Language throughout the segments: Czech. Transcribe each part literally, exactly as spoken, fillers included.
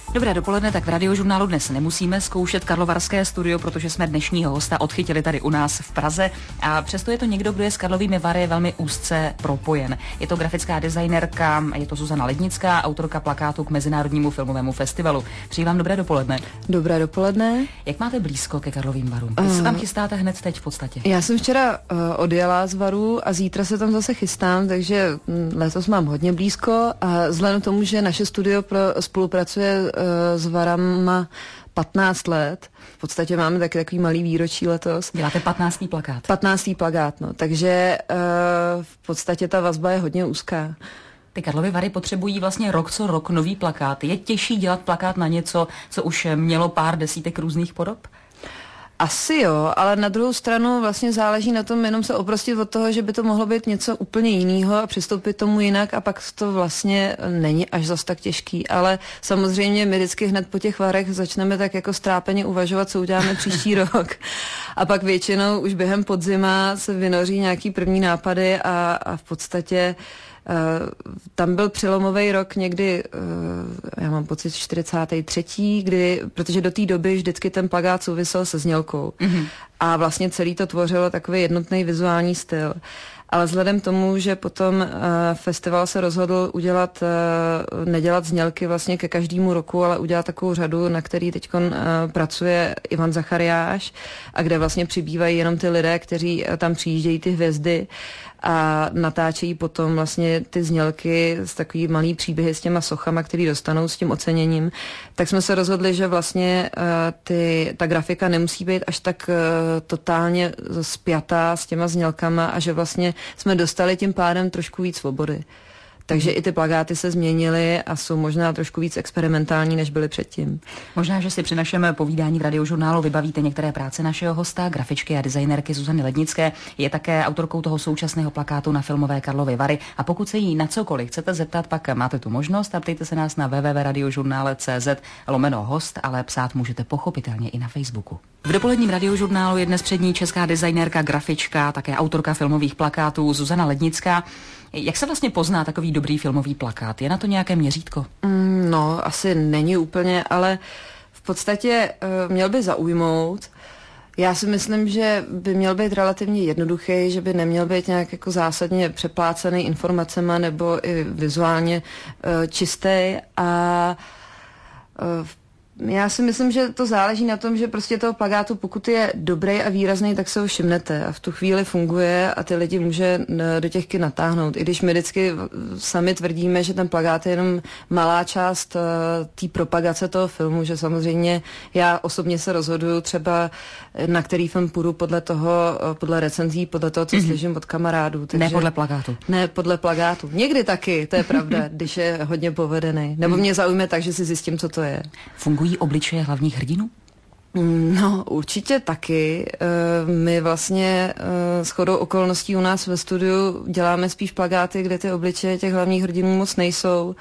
Dobré dopoledne, tak v Radiožurnálu dnes nemusíme zkoušet karlovarské studio, protože jsme dnešního hosta odchytili tady u nás v Praze a přesto je to někdo, kdo je s Karlovými Vary velmi úzce propojen. Je to grafická designérka, je to Zuzana Lednická, autorka plakátu k Mezinárodnímu filmovému festivalu. Přeji vám dobré dopoledne. Dobré dopoledne. Jak máte blízko ke Karlovým Varům? Vy se tam chystáte hned teď v podstatě. Já jsem včera uh, odjela z Varů a zítra se tam zase chystám, takže letos mám hodně blízko a vzhledem k tomu, že naše studio pro, spolupracuje uh, s Varama patnáct let. V podstatě máme taky takový malý výročí letos. Děláte patnáctý plakát. patnáctý plakát, no. Takže uh, v podstatě ta vazba je hodně úzká. Ty Karlovy Vary potřebují vlastně rok co rok nový plakát. Je těžší dělat plakát na něco, co už mělo pár desítek různých podob? Asi jo, ale na druhou stranu vlastně záleží na tom jenom se oprostit od toho, že by to mohlo být něco úplně jiného a přistoupit tomu jinak a pak to vlastně není až zas tak těžký. Ale samozřejmě my vždycky hned po těch varech začneme tak jako strápeně uvažovat, co uděláme příští rok. A pak většinou už během podzima se vynoří nějaký první nápady a, a v podstatě Uh, tam byl přelomový rok někdy, uh, já mám pocit čtyřicátý třetí kdy, protože do té doby vždycky ten plakát souvisel se znělkou. Mm-hmm. A vlastně celý to tvořilo takový jednotný vizuální styl. Ale vzhledem tomu, že potom uh, festival se rozhodl udělat, uh, nedělat znělky vlastně ke každému roku, ale udělat takovou řadu, na který teď uh, pracuje Ivan Zachariáš a kde vlastně přibývají jenom ty lidé, kteří uh, tam přijíždějí, ty hvězdy a natáčejí potom vlastně ty znělky z takový malý příběhy s těma sochama, který dostanou s tím oceněním, tak jsme se rozhodli, že vlastně uh, ty, ta grafika nemusí být až tak uh, totálně spjatá s těma znělkama a že vlastně jsme dostali tím pádem trošku víc svobody. Takže i ty plakáty se změnily a jsou možná trošku víc experimentální, než byly předtím. Možná, že si při našem povídání v Radiožurnálu vybavíte některé práce našeho hosta, grafičky a designérky Zuzany Lednické. Je také autorkou toho současného plakátu na filmové Karlovy Vary. A pokud se jí na cokoliv chcete zeptat, pak máte tu možnost a ptejte se nás na w w w tečka radiožurnále tečka c z lomeno host, ale psát můžete pochopitelně i na Facebooku. V dopoledním Radiožurnálu je dnes přední česká designérka, grafička, také autorka filmových plakátů Zuzana Lednická. Jak se vlastně pozná takový dobrý filmový plakát? Je na to nějaké měřítko? Mm, no, asi není úplně, ale v podstatě uh, měl by zaujmout. Já si myslím, že by měl být relativně jednoduchý, že by neměl být nějak jako zásadně přeplácený informacema nebo i vizuálně uh, čistý a uh, já si myslím, že to záleží na tom, že prostě toho plakátu, pokud je dobrý a výrazný, tak se ho všimnete a v tu chvíli funguje a ty lidi může do těch kin natáhnout. I když my vždycky sami tvrdíme, že ten plakát je jenom malá část uh, té propagace toho filmu, že samozřejmě já osobně se rozhoduju třeba, na který film půjdu podle toho, uh, podle recenzí, podle toho, co mm-hmm. slyším od kamarádů. Takže ne podle plakátu. Ne podle plakátu. Někdy taky, to je pravda, když je hodně povedený. Nebo mě zaujme tak, že si zjistím, co to je. Fungují obličeje hlavních hrdinů? No, určitě taky. My vlastně shodou okolností u nás ve studiu děláme spíš plakáty, kde ty obličeje těch hlavních hrdinů moc nejsou.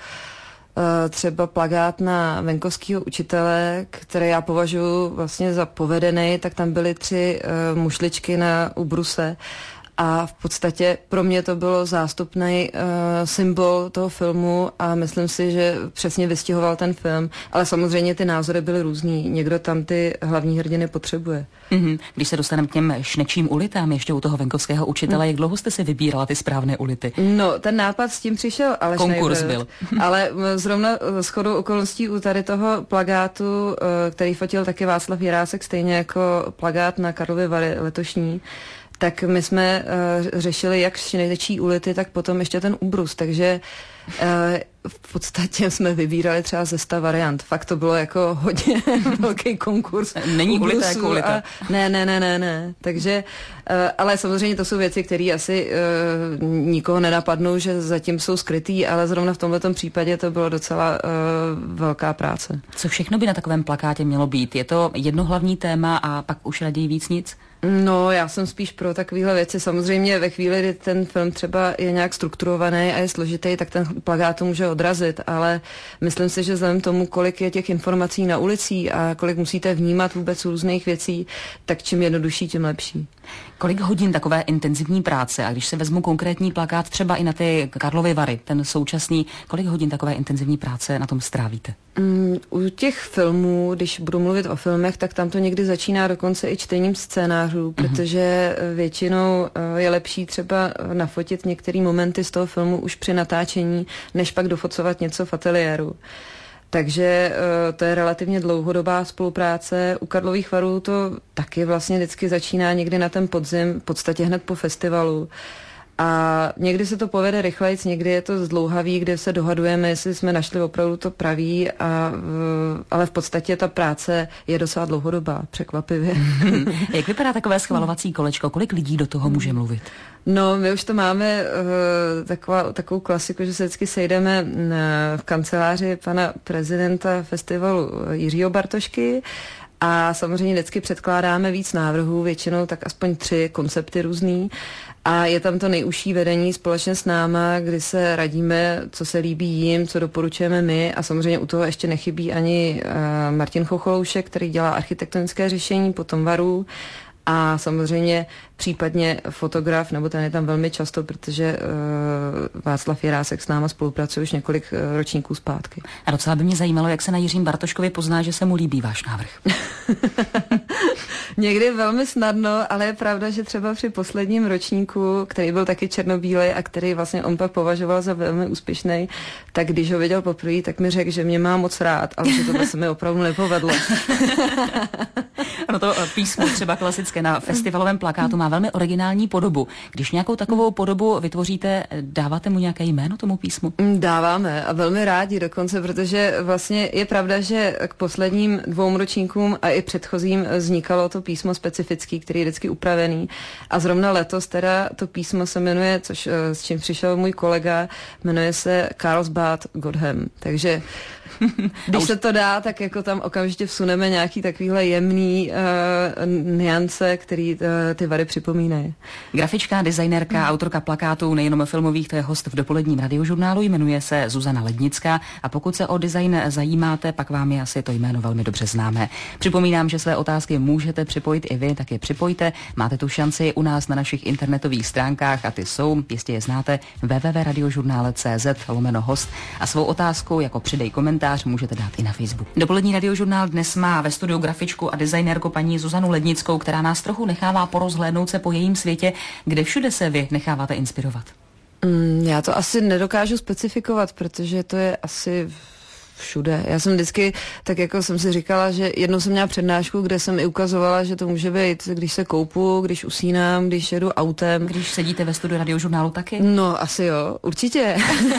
Třeba plakát na venkovského učitele, který já považuji vlastně za povedený, tak tam byly tři mušličky na ubruse. A v podstatě pro mě to bylo zástupný uh, symbol toho filmu a myslím si, že přesně vystihoval ten film. Ale samozřejmě ty názory byly různý. Někdo tam ty hlavní hrdiny potřebuje. Mm-hmm. Když se dostaneme k těm šnečím ulitám ještě u toho venkovského učitele, mm. jak dlouho jste si vybírala ty správné ulity? No, ten nápad s tím přišel Aleš Konkurs Nejbrd, byl. Ale zrovna shodou okolností u tady toho plakátu, který fotil taky Václav Jirásek, stejně jako plakát na Karlovy Vary letošní, tak my jsme uh, řešili jak šnečí ulity, tak potom ještě ten ubrus, takže uh, v podstatě jsme vybírali třeba ze sta variant. Fakt to bylo jako hodně velký konkurs. Není ulita jako ulita. A, ne, ne, ne, ne, ne. Takže, uh, ale samozřejmě to jsou věci, které asi uh, nikoho nenapadnou, že zatím jsou skrytý, ale zrovna v tomhletom případě to bylo docela uh, velká práce. Co všechno by na takovém plakátě mělo být? Je to jedno hlavní téma a pak už raději víc nic? No, já jsem spíš pro takovéhle věci. Samozřejmě ve chvíli, kdy ten film třeba je nějak strukturovaný a je složitý, tak ten plakát to může odrazit, ale myslím si, že vzhledem tomu, kolik je těch informací na ulici a kolik musíte vnímat vůbec různých věcí, tak čím jednodušší, tím lepší. Kolik hodin takové intenzivní práce, a když se vezmu konkrétní plakát třeba i na ty Karlovy Vary, ten současný, kolik hodin takové intenzivní práce na tom strávíte? Mm, u těch filmů, když budu mluvit o filmech, tak tam to někdy začíná dokonce i čtením scénářů, mm-hmm. protože většinou je lepší třeba nafotit některé momenty z toho filmu už při natáčení, než pak dofocovat něco v ateliéru. Takže to je relativně dlouhodobá spolupráce. U Karlových varů to taky vlastně vždycky začíná někdy na ten podzim, v podstatě hned po festivalu. A někdy se to povede rychlejc, někdy je to zdlouhavý, kde se dohadujeme, jestli jsme našli opravdu to pravý, a, ale v podstatě ta práce je docela dlouhodobá, překvapivě. Jak vypadá takové schvalovací kolečko? Kolik lidí do toho může mluvit? No, my už to máme uh, taková, takovou klasiku, že se vždycky sejdeme uh, v kanceláři pana prezidenta festivalu Jiřího Bartošky a samozřejmě vždycky předkládáme víc návrhů, většinou tak aspoň tři koncepty různý. A je tam to nejužší vedení společně s náma, kdy se radíme, co se líbí jim, co doporučujeme my, a samozřejmě u toho ještě nechybí ani uh, Martin Chocholoušek, který dělá architektonické řešení, potom varů, a samozřejmě případně fotograf, nebo ten je tam velmi často, protože uh, Václav Jirásek s náma spolupracuje už několik uh, ročníků zpátky. A docela by mě zajímalo, jak se na Jiřím Bartoškovi pozná, že se mu líbí váš návrh. Někdy velmi snadno, ale je pravda, že třeba při posledním ročníku, který byl taky černobílej a který vlastně on pak považoval za velmi úspěšný, tak když ho viděl poprvé, tak mi řekl, že mě má moc rád, ale že to se mi opravdu nepovedlo. Ono to písmo třeba klasické na festivalovém plakátu má velmi originální podobu. Když nějakou takovou podobu vytvoříte, dáváte mu nějaké jméno tomu písmu? Dáváme a velmi rádi dokonce, protože vlastně je pravda, že k posledním dvou ročníkům a i předchozím vznikalo to písmo specifický, který je vždycky upravený. A zrovna letos teda to písmo se jmenuje, což s čím přišel můj kolega, jmenuje se Carlsbad Godhem. Takže když se to dá, tak jako tam okamžitě vsuneme nějaký takovýhle jemný uh, niance, který uh, ty vary připomínají. Grafička, designérka, hmm. autorka plakátů, nejenom filmových, to je host v dopoledním radiožurnálu, jmenuje se Zuzana Lednická, a pokud se o design zajímáte, pak vám je asi to jméno velmi dobře známé. Připomínám, že své otázky můžete připojit i vy, tak je připojte. Máte tu šanci u nás na našich internetových stránkách, a ty jsou, jistě je znáte, w w w tečka radiožurnále tečka cz lomeno host, a svou otázku jako přidej komentář můžete dát i na Facebook. Dopolední radiožurnál dnes má ve studiu grafičku a designérku paní Zuzanu Lednickou, která nás trochu nechává porozhlédnout se po jejím světě. Kde všude se vy necháváte inspirovat? Mm, já to asi nedokážu specifikovat, protože to je asi všude. Já jsem vždycky, tak jako jsem si říkala, že jednou jsem měla přednášku, kde jsem i ukazovala, že to může být, když se koupu, když usínám, když jedu autem. Když sedíte ve studiu radiožurnálu taky? No, asi jo, určitě.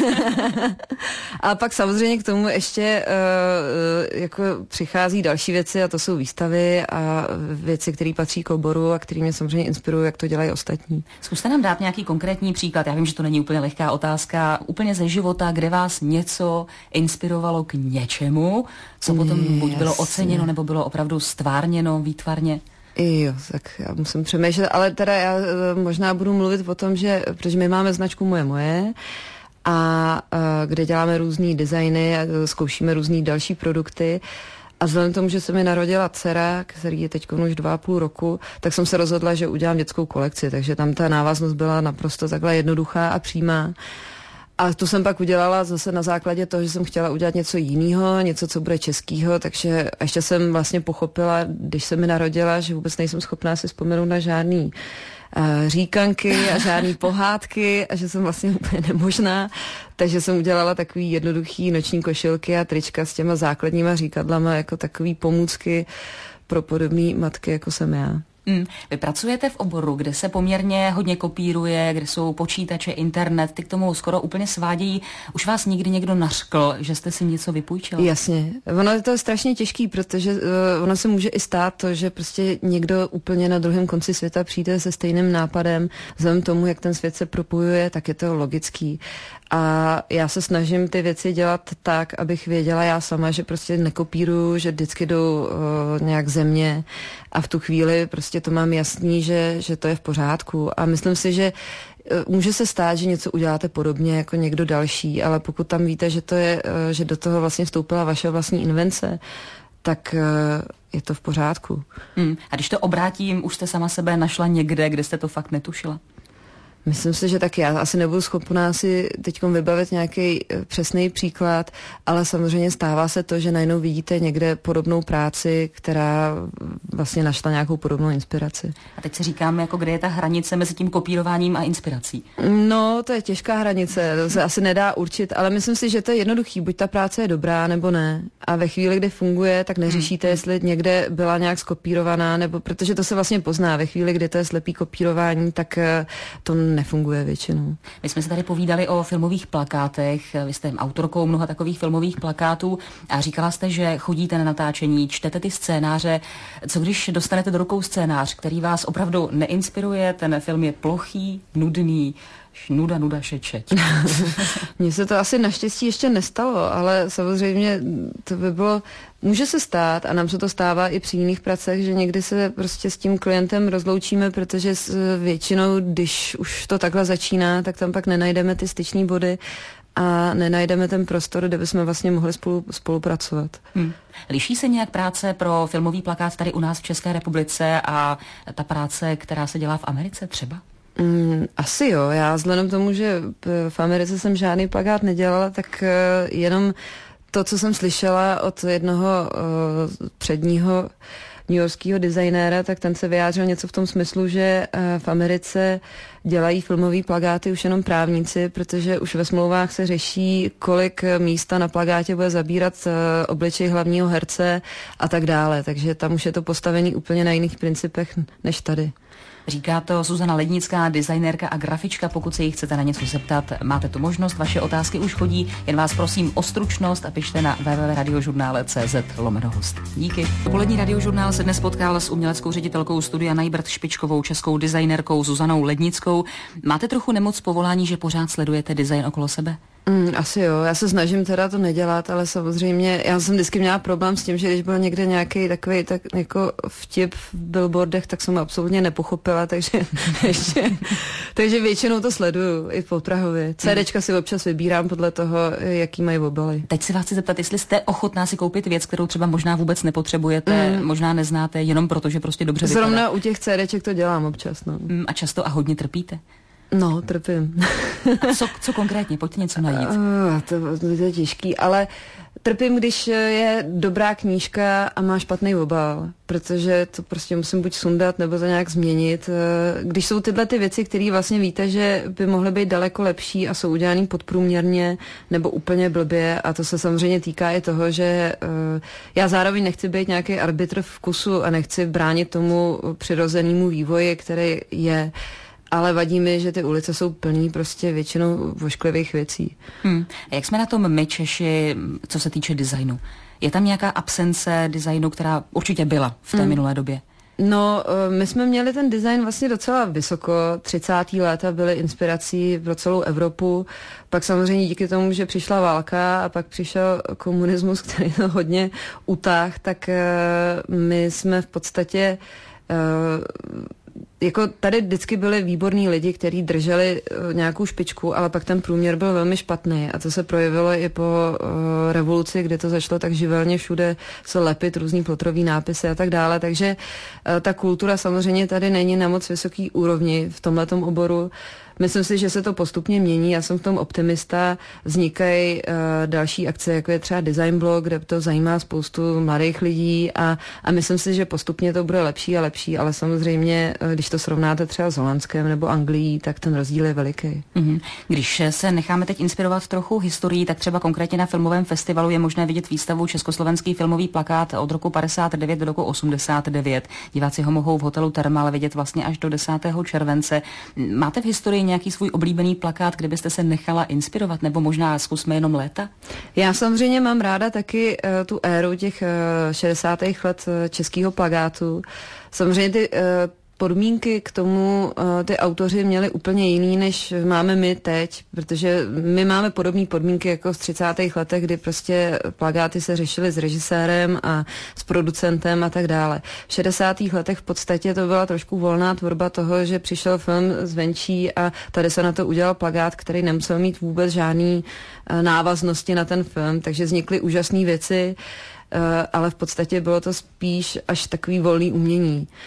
A pak samozřejmě k tomu ještě uh, jako přichází další věci, a to jsou výstavy a věci, které patří k oboru a které mě samozřejmě inspirují, jak to dělají ostatní. Zkuste nám dát nějaký konkrétní příklad. Já vím, že to není úplně lehká otázka, úplně ze života, kde vás něco inspirovalo k něčemu, co potom mm, buď bylo oceněno, nebo bylo opravdu stvárněno, výtvarně. Jo, tak já musím přemýšlet, ale teda já možná budu mluvit o tom, že, protože my máme značku Moje Moje, a, a kde děláme různý designy a zkoušíme různý další produkty. A vzhledem k tomu, že se mi narodila dcera, který je teď už dva a půl roku, tak jsem se rozhodla, že udělám dětskou kolekci, takže tam ta návaznost byla naprosto takhle jednoduchá a přímá. A to jsem pak udělala zase na základě toho, že jsem chtěla udělat něco jiného, něco, co bude českýho, takže ještě jsem vlastně pochopila, když se mi narodila, že vůbec nejsem schopná si vzpomenout na žádný uh, říkanky a žádný pohádky a že jsem vlastně úplně nemožná, takže jsem udělala takový jednoduchý noční košilky a trička s těma základníma říkadlama jako takový pomůcky pro podobné matky, jako jsem já. Hmm. Vy pracujete v oboru, kde se poměrně hodně kopíruje, kde jsou počítače, internet, ty k tomu skoro úplně svádějí. Už vás nikdy někdo nařkl, že jste si něco vypůjčil? Jasně. Ono je to strašně těžký, protože uh, ono se může i stát to, že prostě někdo úplně na druhém konci světa přijde se stejným nápadem. Vzhledem tomu, jak ten svět se propojuje, tak je to logický. A já se snažím ty věci dělat tak, abych věděla já sama, že prostě nekopíruju, že vždycky jdu uh, nějak země a v tu chvíli prostě to mám jasný, že, že to je v pořádku. A myslím si, že uh, může se stát, že něco uděláte podobně jako někdo další, ale pokud tam víte, že to je, uh, že do toho vlastně vstoupila vaše vlastní invence, tak uh, je to v pořádku. Hmm. A když to obrátím, už jste sama sebe našla někde, kde jste to fakt netušila? Myslím si, že tak já asi nebudu schopná si teď vybavit nějaký přesný příklad, ale samozřejmě stává se to, že najednou vidíte někde podobnou práci, která vlastně našla nějakou podobnou inspiraci. A teď si říkám, jako kde je ta hranice mezi tím kopírováním a inspirací? No, to je těžká hranice, to se asi nedá určit, ale myslím si, že to je jednoduchý, buď ta práce je dobrá, nebo ne. A ve chvíli, kdy funguje, tak neřešíte, hmm. jestli někde byla nějak skopírovaná, nebo protože to se vlastně pozná. Ve chvíli, kdy to je slepý kopírování, tak to nefunguje většinou. My jsme se tady povídali o filmových plakátech, vy jste autorkou mnoha takových filmových plakátů a říkala jste, že chodíte na natáčení, čtete ty scénáře. Co když dostanete do rukou scénář, který vás opravdu neinspiruje, ten film je plochý, nudný, nuda, nuda, šečeť. Mně se to asi naštěstí ještě nestalo, ale samozřejmě to by bylo, může se stát a nám se to stává i při jiných pracech, že někdy se prostě s tím klientem rozloučíme, protože většinou, když už to takhle začíná, tak tam pak nenajdeme ty styční body a nenajdeme ten prostor, kde bychom vlastně mohli spolu, spolupracovat. Hmm. Liší se nějak práce pro filmový plakát tady u nás v České republice a ta práce, která se dělá v Americe třeba? Mm, asi jo, já vzhledem k tomu, že v Americe jsem žádný plakát nedělala, tak uh, jenom to, co jsem slyšela od jednoho uh, předního newyorského designéra, tak ten se vyjádřil něco v tom smyslu, že uh, v Americe dělají filmový plakáty už jenom právníci, protože už ve smlouvách se řeší, kolik místa na plakátě bude zabírat uh, obličej hlavního herce a tak dále, takže tam už je to postavený úplně na jiných principech než tady. Říká to Zuzana Lednická, designérka a grafička. Pokud se jí chcete na něco zeptat, máte tu možnost, vaše otázky už chodí, jen vás prosím o stručnost a pište na w w w tečka radiožurnále tečka cz lomeno host. Díky. Dopolední Radiožurnál se dnes potkal s uměleckou ředitelkou studia Najbrt, špičkovou českou designérkou Zuzanou Lednickou. Máte trochu nemoc z povolání, že pořád sledujete design okolo sebe? Mm, asi jo, já se snažím teda to nedělat, ale samozřejmě já jsem vždycky měla problém s tím, že když byl někde nějaký takový tak jako vtip v billboardech, tak jsem ho absolutně nepochopila, takže ještě, takže většinou to sleduju i po Prahově. CDčka si občas vybírám podle toho, jaký mají obaly. Teď se vás chci zeptat, jestli jste ochotná si koupit věc, kterou třeba možná vůbec nepotřebujete, mm. možná neznáte, jenom proto, že prostě dobře vypadá. Zrovna u těch CDček to dělám občas, no. Mm, a často a hodně trpíte? No, trpím. A co, co konkrétně? Pojďte něco najít. Uh, to, to je těžký, ale trpím, když je dobrá knížka a má špatný obal, protože to prostě musím buď sundat, nebo to nějak změnit. Když jsou tyhle ty věci, které vlastně víte, že by mohly být daleko lepší a jsou udělaný podprůměrně nebo úplně blbě, a to se samozřejmě týká i toho, že uh, já zároveň nechci být nějaký arbitr vkusu a nechci bránit tomu přirozenému vývoji, který je. Ale vadí mi, že ty ulice jsou plný prostě většinou vošklivých věcí. Hmm. A jak jsme na tom my Češi, co se týče designu? Je tam nějaká absence designu, která určitě byla v té hmm. minulé době? No, my jsme měli ten design vlastně docela vysoko. třicátá léta byly inspirací pro celou Evropu. Pak samozřejmě díky tomu, že přišla válka a pak přišel komunismus, který to hodně utáhl, tak my jsme v podstatě jako tady vždycky byli výborní lidi, kteří drželi uh, nějakou špičku, ale pak ten průměr byl velmi špatný a to se projevilo i po uh, revoluci, kdy to začalo tak živelně všude se lepit různý plotrový nápisy a tak dále, takže uh, ta kultura samozřejmě tady není na moc vysoký úrovni v tomhletom oboru. Myslím si, že se to postupně mění, já jsem v tom optimista, vznikají uh, další akce, jako je třeba Design Blog, kde to zajímá spoustu mladých lidí a, a myslím si, že postupně to bude lepší a lepší, ale samozřejmě, uh, když to srovnáte třeba s Holandskem nebo Anglií, tak ten rozdíl je veliký. Mm-hmm. Když se necháme teď inspirovat trochu historií, tak třeba konkrétně na filmovém festivalu je možné vidět výstavu Československý filmový plakát od roku padesát devět do roku osmdesát devět. Diváci ho mohou v hotelu Thermal vidět vlastně až do desátého července. Máte v historii nějaký svůj oblíbený plakát, kde byste se nechala inspirovat, nebo možná zkusme jenom léta? Já samozřejmě mám ráda taky uh, tu éru těch uh, šedesátých let uh, českého plakátu. Samozřejmě ty uh, podmínky k tomu uh, ty autoři měli úplně jiný, než máme my teď, protože my máme podobné podmínky jako v třicátých letech, kdy prostě plakáty se řešily s režisérem a s producentem a tak dále. V šedesátých letech v podstatě to byla trošku volná tvorba toho, že přišel film zvenčí a tady se na to udělal plakát, který nemusel mít vůbec žádný uh, návaznosti na ten film, takže vznikly úžasné věci, uh, ale v podstatě bylo to spíš až takový volný umění.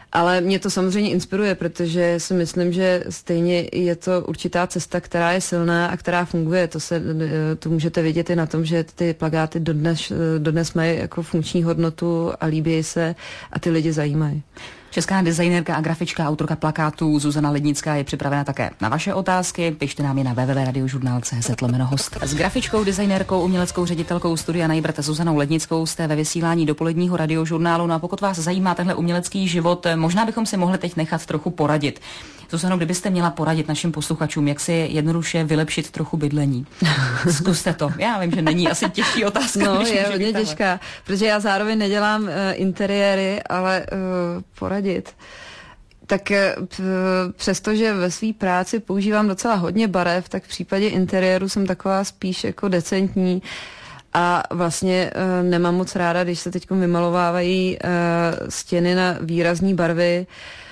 Ale mě to samozřejmě inspiruje, protože si myslím, že stejně je to určitá cesta, která je silná a která funguje. To, se, to můžete vidět i na tom, že ty plakáty dodnes, dodnes mají jako funkční hodnotu a líbí se a ty lidi zajímají. Česká designérka a grafička, autorka plakátů Zuzana Lednická je připravena také na vaše otázky. Pište nám je na w w w tečka radiožurnál tečka cz lomeno host. S grafičkou, designérkou, uměleckou ředitelkou studia Najbrt Zuzanou Lednickou jste ve vysílání dopoledního radiožurnálu. No a pokud vás zajímá tenhle umělecký život, možná bychom si mohli teď nechat trochu poradit. Zuzano, kdybyste měla poradit našim posluchačům, jak si jednoduše vylepšit trochu bydlení. Zkuste to. Já vím, že není asi těžší otázka. No, je hodně těžká, protože já zároveň nedělám uh, interiéry, ale uh, poradit. Tak uh, přestože ve své práci používám docela hodně barev, tak v případě interiéru jsem taková spíš jako decentní. A vlastně uh, nemám moc ráda, když se teď vymalovávají uh, stěny na výrazné barvy.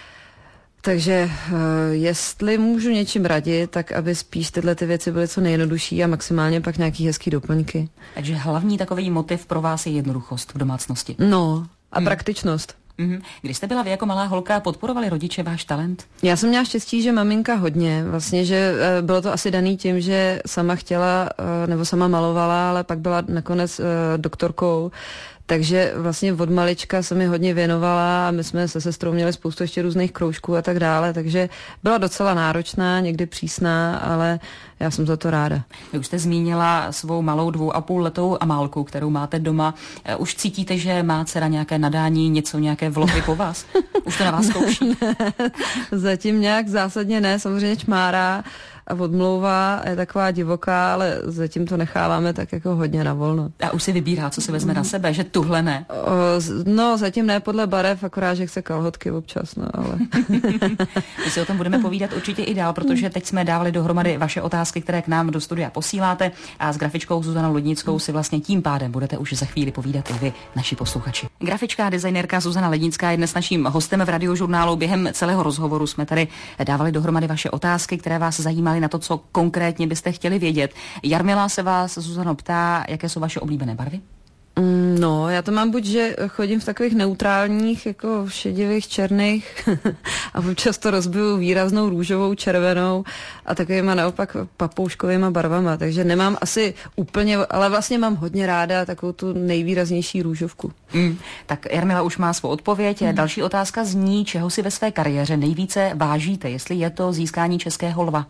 Takže uh, jestli můžu něčím radit, tak aby spíš tyhle ty věci byly co nejjednodušší a maximálně pak nějaký hezký doplňky. Takže hlavní takový motiv pro vás je jednoduchost v domácnosti. No a hmm. praktičnost. Mm-hmm. Když jste byla vy jako malá holka, podporovali rodiče váš talent? Já jsem měla štěstí, že maminka hodně. Vlastně, že uh, bylo to asi daný tím, že sama chtěla, uh, nebo sama malovala, ale pak byla nakonec uh, doktorkou. Takže vlastně od malička se mi hodně věnovala a my jsme se sestrou měli spoustu ještě různých kroužků a tak dále, takže byla docela náročná, někdy přísná, ale já jsem za to ráda. Vy už jste zmínila svou malou dvou a půl letou Amálku, kterou máte doma. Už cítíte, že má dcera nějaké nadání, něco, nějaké vlohy po vás? Už to na vás zkouší? Ne, zatím nějak zásadně ne, samozřejmě čmárá a odmlouvá, je taková divoká, ale zatím to necháváme tak jako hodně na volno. A už si vybírá, co si vezme na sebe, že tuhle ne? O, no, zatím ne podle barev, akorát, že chce kalhotky občas, no, ale... My si o tom budeme povídat určitě i dál, protože teď jsme dávali dohromady vaše otázky, které k nám do studia posíláte a s grafičkou Zuzanou Lednickou si vlastně tím pádem budete už za chvíli povídat i vy, naši posluchači. Grafička a designérka Zuzana Lednická je dnes naším hostem v radiožurnálu. Během celého rozhovoru jsme tady dávali dohromady vaše otázky, které vás zajímaly, na to, co konkrétně byste chtěli vědět. Jarmila se vás, Zuzano, ptá, jaké jsou vaše oblíbené barvy? No, já to mám buď, že chodím v takových neutrálních, jako šedivých, černých a občas to rozbiju výraznou růžovou, červenou a takovýma naopak papouškovýma barvama, takže nemám asi úplně, ale vlastně mám hodně ráda takovou tu nejvýraznější růžovku. Mm, tak Jarmila už má svou odpověď. Mm. Další otázka zní, čeho si ve své kariéře nejvíce vážíte, jestli je to získání Českého lva?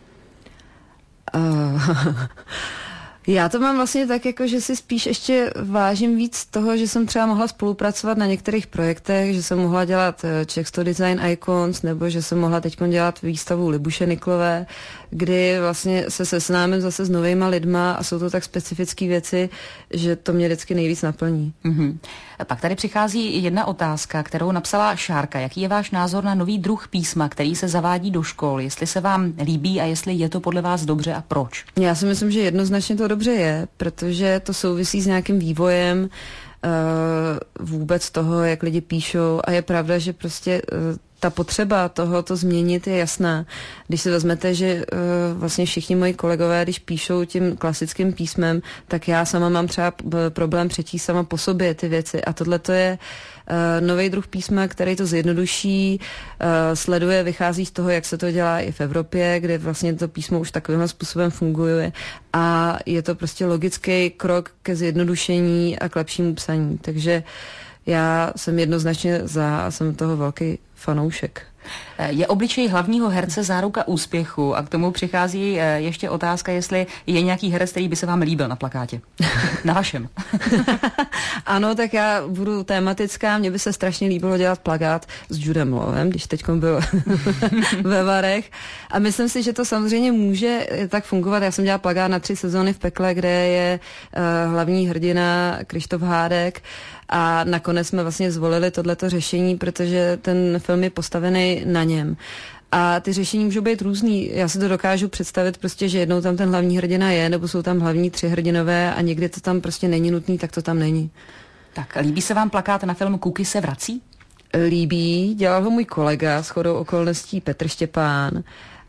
Uh, já to mám vlastně tak, jako, že si spíš ještě vážím víc toho, že jsem třeba mohla spolupracovat na některých projektech, že jsem mohla dělat Czech sto Design Icons, nebo že jsem mohla teď dělat výstavu Libuše Niklové, kdy vlastně se seznámím zase s novejma lidma a jsou to tak specifické věci, že to mě vždycky nejvíc naplní. Mm-hmm. Pak tady přichází jedna otázka, kterou napsala Šárka. Jaký je váš názor na nový druh písma, který se zavádí do škol? Jestli se vám líbí a jestli je to podle vás dobře a proč? Já si myslím, že jednoznačně to dobře je, protože to souvisí s nějakým vývojem uh, vůbec toho, jak lidi píšou a je pravda, že prostě uh, ta potřeba toho to změnit je jasná. Když si vezmete, že uh, vlastně všichni moji kolegové, když píšou tím klasickým písmem, tak já sama mám třeba problém přečíst sama po sobě ty věci a tohle to je uh, nový druh písma, který to zjednoduší, uh, sleduje, vychází z toho, jak se to dělá i v Evropě, kde vlastně to písmo už takovým způsobem funguje a je to prostě logický krok ke zjednodušení a k lepšímu psaní. Takže já jsem jednoznačně za a jsem toho velký fanoušek. Je obličej hlavního herce záruka úspěchu a k tomu přichází ještě otázka, jestli je nějaký herec, který by se vám líbil na plakátě. Na vašem. Ano, tak já budu tématická. Mně by se strašně líbilo dělat plakát s Judem Lawem, když teď byl ve Varech. A myslím si, že to samozřejmě může tak fungovat. Já jsem dělala plakát na tři sezóny v Pekle, kde je uh, hlavní hrdina Krištof Hádek. A nakonec jsme vlastně zvolili tohleto řešení, protože ten film je postavený na něm. A ty řešení můžou být různý. Já si to dokážu představit prostě, že jednou tam ten hlavní hrdina je, nebo jsou tam hlavní tři hrdinové a někdy to tam prostě není nutný, tak to tam není. Tak líbí se vám plakát na film Kuky se vrací? Líbí, dělal ho můj kolega, shodou okolností Petr Štěpán.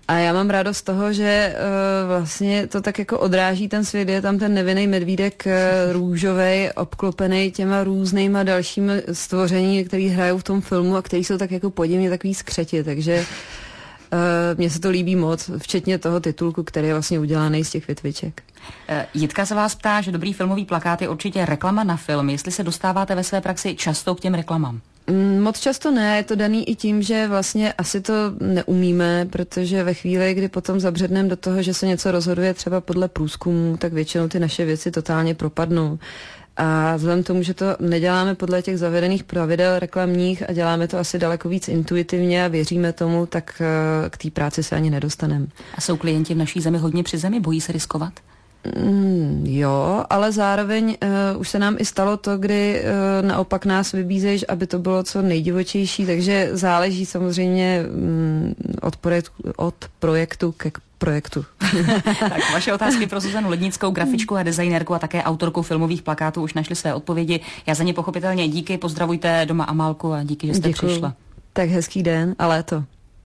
A já mám radost z toho, že uh, vlastně to tak jako odráží ten svět, je tam ten nevinný medvídek uh, růžovej, obklopený těma různýma dalšími stvoření, který hrajou v tom filmu a který jsou tak jako podivně takový skřeti, takže uh, mně se to líbí moc, včetně toho titulku, který je vlastně udělaný z těch větviček. Jitka se vás ptá, že dobrý filmový plakát je určitě reklama na film. Jestli se dostáváte ve své praxi často k těm reklamám? Moc často ne, je to daný i tím, že vlastně asi to neumíme, protože ve chvíli, kdy potom zabředneme do toho, že se něco rozhoduje třeba podle průzkumu, tak většinou ty naše věci totálně propadnou. A vzhledem k tomu, že to neděláme podle těch zavedených pravidel reklamních a děláme to asi daleko víc intuitivně a věříme tomu, tak k té práci se ani nedostaneme. A jsou klienti v naší zemi hodně při zemi? Bojí se riskovat? Mm, jo, ale zároveň uh, už se nám i stalo to, kdy uh, naopak nás vybízejí, aby to bylo co nejdivočejší, takže záleží samozřejmě um, od, projektu, od projektu ke projektu. Tak vaše otázky pro Zuzanu Lednickou, grafičku a designérku a také autorku filmových plakátů už našly své odpovědi. Já za ně pochopitelně díky, pozdravujte doma Amálku a díky, že jste Děkuju. přišla. Tak hezký den a léto.